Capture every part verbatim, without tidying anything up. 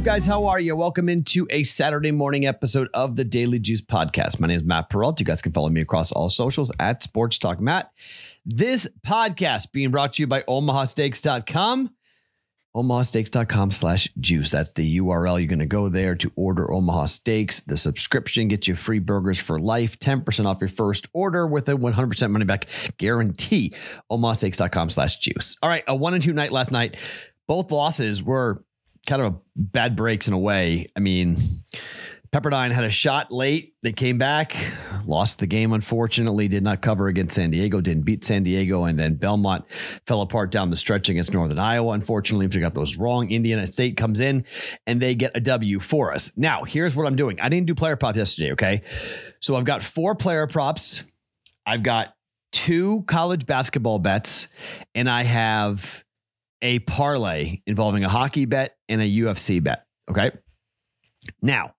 guys? How are you? Welcome into a Saturday morning episode of the Daily Juice Podcast. My name is Matt Perrault. You guys can follow me across all socials at Sports Talk Matt. This podcast being brought to you by Omaha Steaks dot com. Omaha Steaks dot com slash juice. That's the U R L. You're going to go there to order Omaha Steaks. The subscription gets you free burgers for life, ten percent off your first order with a one hundred percent money back guarantee. Omaha Steaks dot com slash juice. All right, a one and two night last night. Both losses were kind of bad breaks in a way. I mean, Pepperdine had a shot late. They came back, lost the game, unfortunately, did not cover against San Diego, didn't beat San Diego. And then Belmont fell apart down the stretch against Northern Iowa. Unfortunately, if you got those wrong, Indiana State comes in and they get a W for us. Now, here's what I'm doing. I didn't do player props yesterday, okay? So I've got four player props. I've got two college basketball bets, and I have a parlay involving a hockey bet and a U F C bet. Okay. Now,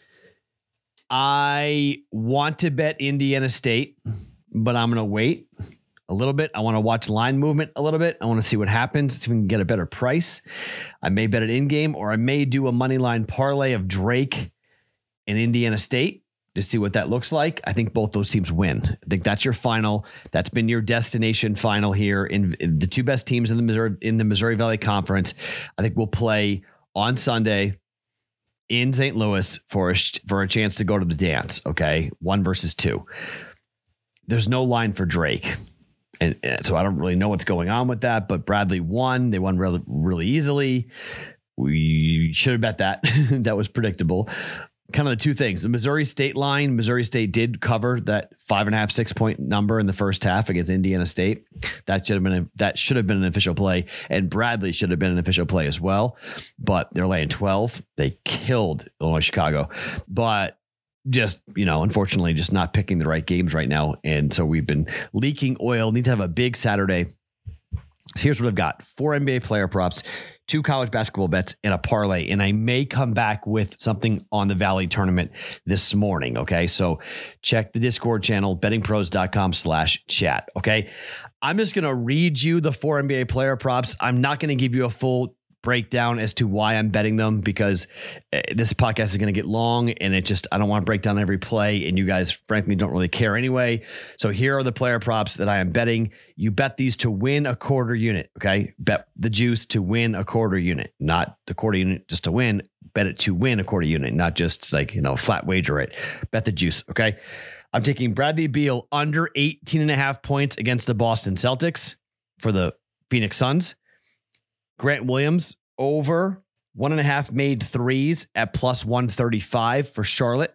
I want to bet Indiana State, but I'm going to wait a little bit. I want to watch line movement a little bit. I want to see what happens, see if we can get a better price. I may bet it in game, or I may do a money line parlay of Drake and Indiana State to see what that looks like. I think both those teams win. I think that's your final. That's been your destination final here in, in the two best teams in the Missouri in the Missouri Valley Conference. I think we'll play on Sunday in Saint Louis for a, for a chance to go to the dance. Okay, one versus two. There's no line for Drake, and, and so I don't really know what's going on with that. But Bradley won. They won really really easily. We should have bet that. That was predictable. Kind of the two things. The Missouri State line, Missouri State did cover that five and a half, six point number in the first half against Indiana State. That should have been a, that should have been an official play, and Bradley should have been an official play as well. But they're laying twelve. They killed Illinois Chicago, but just, you know, unfortunately, just not picking the right games right now. And so we've been leaking oil. Need to have a big Saturday. So here's what I've got: four N B A player props, two college basketball bets, and a parlay. And I may come back with something on the Valley tournament this morning. Okay. So check the Discord channel, betting pros dot com slash chat. Okay. I'm just going to read you the four N B A player props. I'm not going to give you a full breakdown as to why I'm betting them, because this podcast is going to get long, and it just, I don't want to break down every play, and you guys frankly don't really care anyway. So here are the player props that I am betting. You bet these to win a quarter unit. Okay. Bet the juice to win a quarter unit, not the quarter unit just to win. Bet it to win a quarter unit, not just like, you know, flat wager it. Bet the juice. Okay. I'm taking Bradley Beal under eighteen and a half points against the Boston Celtics for the Phoenix Suns. Grant Williams over one and a half made threes at plus one thirty-five for Charlotte.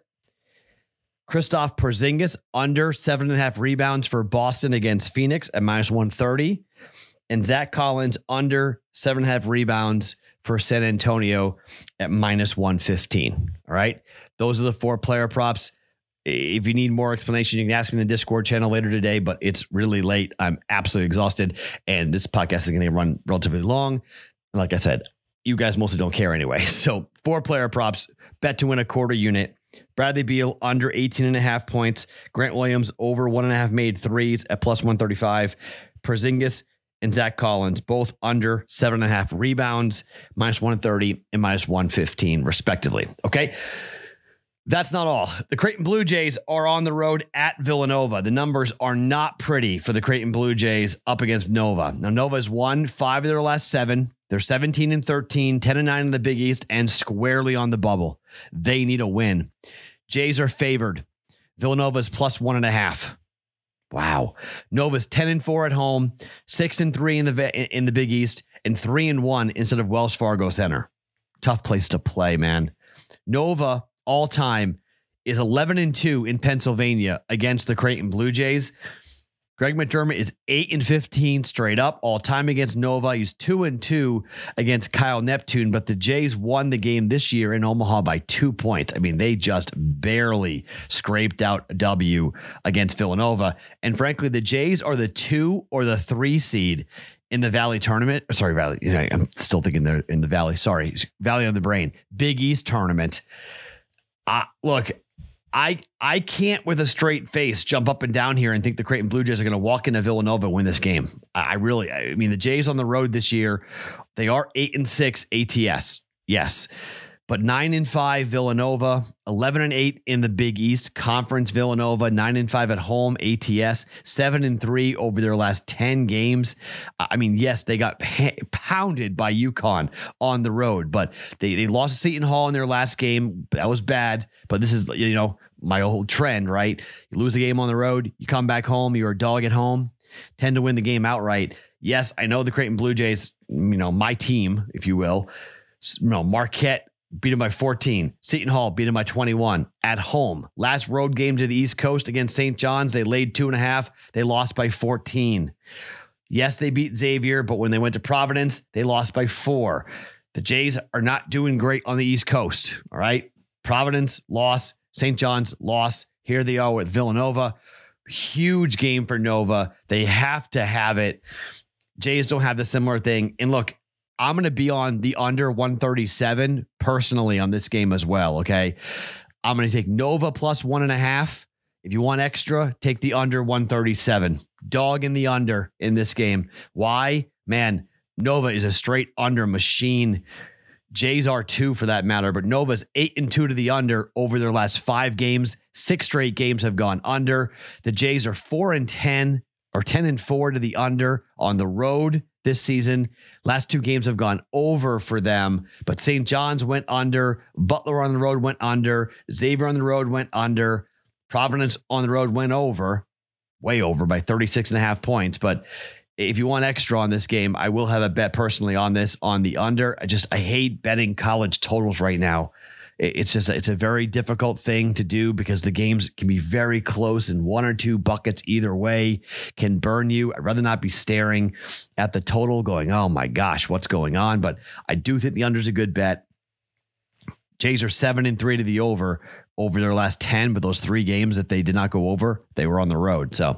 Kristaps Porzingis under seven and a half rebounds for Boston against Phoenix at minus one thirty. And Zach Collins under seven and a half rebounds for San Antonio at minus one fifteen. All right. Those are the four player props. If you need more explanation, you can ask me in the Discord channel later today, but it's really late. I'm absolutely exhausted, and this podcast is going to run relatively long. And like I said, you guys mostly don't care anyway. So four player props, bet to win a quarter unit. Bradley Beal under eighteen and a half points. Grant Williams over one and a half made threes at plus one thirty-five. Porzingis and Zach Collins both under seven and a half rebounds, minus one thirty and minus one fifteen respectively. Okay. That's not all. The Creighton Blue Jays are on the road at Villanova. The numbers are not pretty for the Creighton Blue Jays up against Nova. Now, Nova's won five of their last seven. They're seventeen and thirteen, ten and nine in the Big East, and squarely on the bubble. They need a win. Jays are favored. Villanova's plus one and a half. Wow. Nova's ten and four at home, six and three in the in the Big East, and three and one instead of Wells Fargo Center. Tough place to play, man. Nova all time is eleven and two in Pennsylvania against the Creighton Blue Jays. Greg McDermott is eight and fifteen straight up all time against Nova. He's two and two against Kyle Neptune, but the Jays won the game this year in Omaha by two points. I mean, they just barely scraped out a W against Villanova. And frankly, the Jays are the two or the three seed in the Valley tournament. Sorry, Valley. I'm still thinking they're in the Valley. Sorry, Valley on the brain. Big East tournament. Uh, look, I I can't with a straight face jump up and down here and think the Creighton Blue Jays are going to walk into Villanova and win this game. I, I really, I mean, the Jays on the road this year, they are eight and six A T S. Yes. But nine and five Villanova, eleven and eight in the Big East Conference Villanova, nine and five at home A T S, seven and three over their last ten games. I mean, yes, they got pounded by UConn on the road, but they they lost to Seton Hall in their last game. That was bad, but this is, you know, my whole trend, right? You lose a game on the road, you come back home, you're a dog at home, tend to win the game outright. Yes, I know the Creighton Blue Jays, you know, my team, if you will. You know, Marquette beat them by fourteen. Seton Hall beat them by twenty-one at home. Last road game to the East Coast against Saint John's, they laid two and a half. They lost by fourteen. Yes, they beat Xavier, but when they went to Providence, they lost by four. The Jays are not doing great on the East Coast. All right. Providence loss, Saint John's loss. Here they are with Villanova. Huge game for Nova. They have to have it. Jays don't have the similar thing. And look, I'm going to be on the under one thirty-seven personally on this game as well. Okay. I'm going to take Nova plus one and a half. If you want extra, take the under one thirty-seven. Dog in the under in this game. Why? Man, Nova is a straight under machine. Jays are too for that matter, but Nova's eight and two to the under over their last five games. Six straight games have gone under. The Jays are four and ten or ten and four to the under on the road this season. Last two games have gone over for them, but Saint John's went under. Butler on the road went under. Xavier on the road went under. Providence on the road went over, way over by thirty-six and a half points. But if you want extra on this game, I will have a bet personally on this on the under. I just, I hate betting college totals right now. It's just, it's a very difficult thing to do because the games can be very close and one or two buckets either way can burn you. I'd rather not be staring at the total going, oh my gosh, what's going on? But I do think the under is a good bet. Jays are seven and three to the over over their last ten, but those three games that they did not go over, they were on the road. So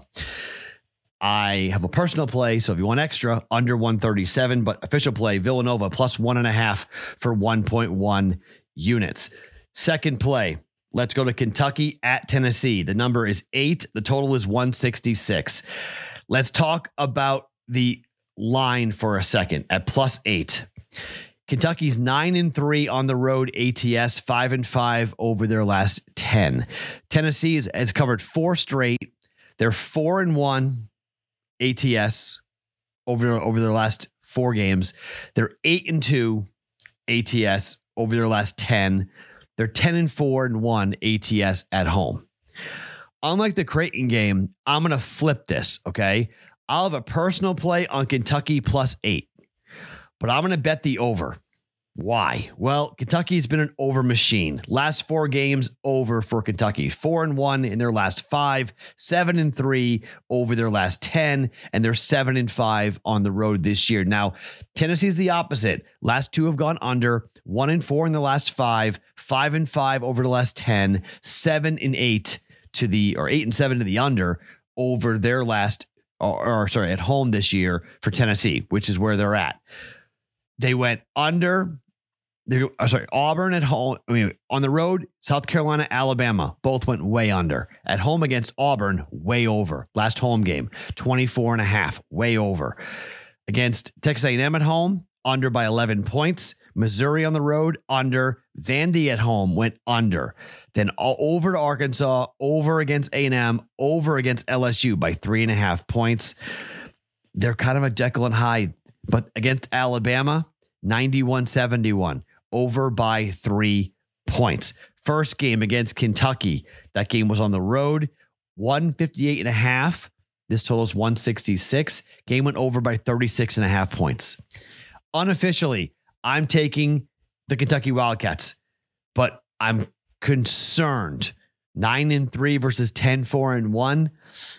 I have a personal play. So if you want extra, under one thirty-seven, but official play, Villanova plus one and a half for one point one units. Second play, let's go to Kentucky at Tennessee. The number is eight. The total is one sixty-six. Let's talk about the line for a second at plus eight. Kentucky's nine and three on the road A T S, five and five over their last ten. Tennessee has, has covered four straight. They're four and one A T S over, over their last four games. They're eight and two A T S over their last ten. They're ten and four and one A T S at home. Unlike the Creighton game, I'm going to flip this. Okay. I'll have a personal play on Kentucky plus eight, but I'm going to bet the over. Why? Well, Kentucky's been an over machine. Last four games over for Kentucky. Four and one in their last five, seven and three over their last ten, and they're seven and five on the road this year. Now, Tennessee's the opposite. Last two have gone under, one and four in the last five, five and five over the last ten, seven and eight to the, or eight and seven to the under over their last, or, or sorry, at home this year for Tennessee, which is where they're at. They went under. They, oh, sorry, Auburn at home. I mean, on the road, South Carolina, Alabama, both went way under. At home against Auburn, way over. Last home game, twenty-four and a half, way over. Against Texas A and M at home, under by eleven points. Missouri on the road, under. Vandy at home went under. Then all over to Arkansas, over against A and M, over against L S U by three and a half points. They're kind of a Jekyll and Hyde, but against Alabama, ninety-one seventy-one. Over by three points. First game against Kentucky. That game was on the road. one fifty-eight and a half. This total is one sixty-six. Game went over by thirty-six and a half points. Unofficially, I'm taking the Kentucky Wildcats, but I'm concerned. Nine and three versus ten, four and one.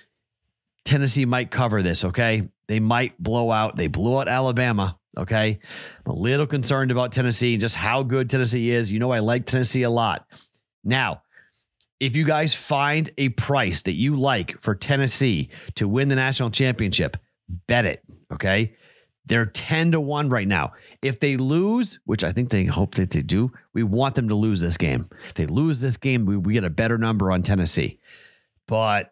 Tennessee might cover this. Okay. They might blow out. They blew out Alabama. Okay. I'm a little concerned about Tennessee and just how good Tennessee is. You know, I like Tennessee a lot. Now, if you guys find a price that you like for Tennessee to win the national championship, bet it. Okay. They're ten to one right now. If they lose, which I think they hope that they do, we want them to lose this game. If they lose this game, we, we get a better number on Tennessee. But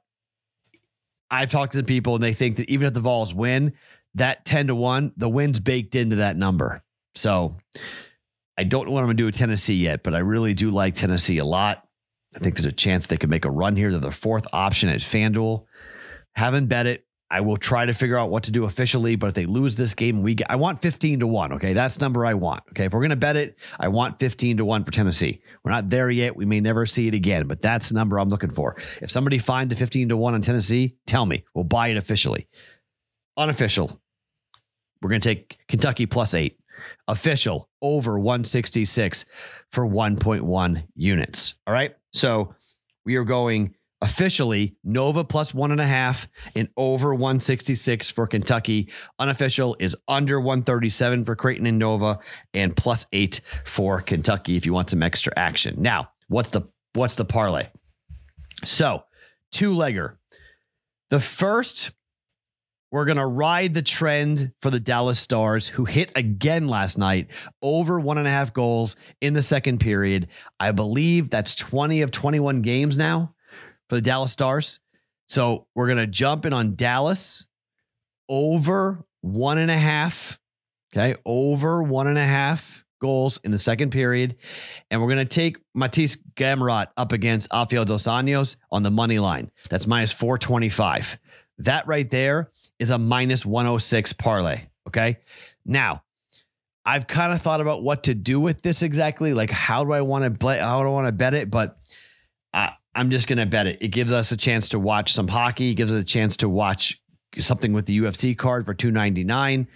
I've talked to the people and they think that even if the Vols win, that ten to one, the win's baked into that number. So I don't know what I'm going to do with Tennessee yet, but I really do like Tennessee a lot. I think there's a chance they could make a run here. They're the fourth option at FanDuel. Haven't bet it. I will try to figure out what to do officially, but if they lose this game, we get, I want fifteen to one. Okay. That's the number I want. Okay. If we're going to bet it, I want fifteen to one for Tennessee. We're not there yet. We may never see it again, but that's the number I'm looking for. If somebody finds a fifteen to one on Tennessee, tell me. We'll buy it officially. Unofficial, we're going to take Kentucky plus eight. Official, over one sixty-six for one point one units. All right. So we are going officially Nova plus one and a half and over one sixty-six for Kentucky. Unofficial is under one thirty-seven for Creighton and Nova and plus eight for Kentucky if you want some extra action. Now, what's the what's the parlay? So, two-legger. The first, we're going to ride the trend for the Dallas Stars, who hit again last night, over one and a half goals in the second period. I believe that's twenty of twenty-one games now for the Dallas Stars. So we're going to jump in on Dallas over one and a half. Okay. Over one and a half goals in the second period. And we're going to take Matisse Gamrot up against Rafael Dos Anjos on the money line. That's minus four twenty-five. That right there is a minus one oh six parlay. Okay. Now, I've kind of thought about what to do with this exactly. Like, how do I want to play? How do I want to bet it? But I, I'm just going to bet it. It gives us a chance to watch some hockey. It gives us a chance to watch something with the U F C card for two ninety-nine.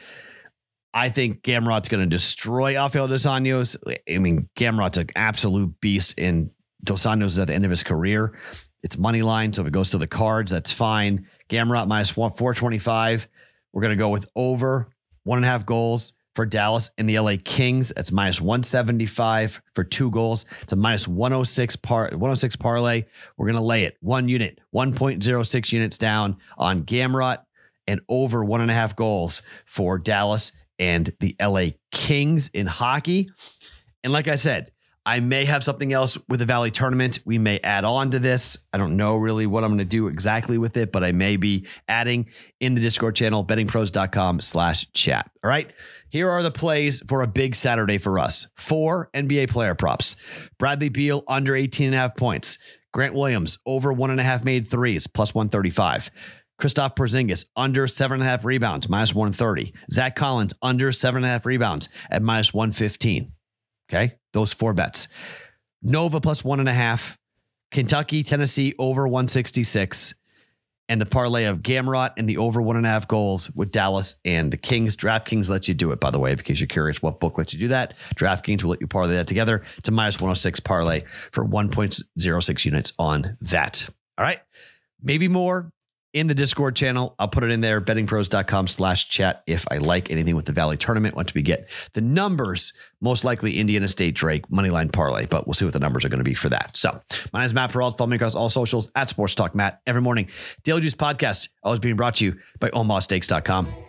I think Gamrot's going to destroy Rafael Dos Anjos. I mean, Gamrot's an absolute beast, and Dos Anjos is at the end of his career. It's money line, so if it goes to the cards, that's fine. Gamrot minus one four twenty-five. We're going to go with over one and a half goals for Dallas and the L A Kings. That's minus one seventy-five for two goals. It's a minus one oh six par one oh six parlay. We're going to lay it one unit, one point oh six units down on Gamrot and over one and a half goals for Dallas and the L A Kings in hockey. And like I said, I may have something else with the Valley tournament. We may add on to this. I don't know really what I'm going to do exactly with it, but I may be adding in the Discord channel, bettingpros.com slash chat. All right. Here are the plays for a big Saturday for us. Four N B A player props. Bradley Beal under eighteen and a half points. Grant Williams over one and a half made threes, plus one thirty-five. Kristaps Porzingis under seven and a half rebounds, minus one thirty. Zach Collins under seven and a half rebounds at minus one fifteen. Okay. Those four bets. Nova plus one and a half. Kentucky, Tennessee over one sixty-six. And the parlay of Gamrot and the over one and a half goals with Dallas and the Kings. DraftKings lets you do it, by the way, in case you're curious what book lets you do that. DraftKings will let you parlay that together. It's a minus one oh six parlay for one point oh six units on that. All right. Maybe more in the Discord channel. I'll put it in there, bettingpros.com slash chat if I like anything with the Valley tournament. Once we get the numbers, most likely Indiana State Drake moneyline parlay, but we'll see what the numbers are going to be for that. So my name is Matt Peralt. Follow me across all socials at Sports Talk Matt every morning. Daily Juice Podcast always being brought to you by Omaha Steaks dot com.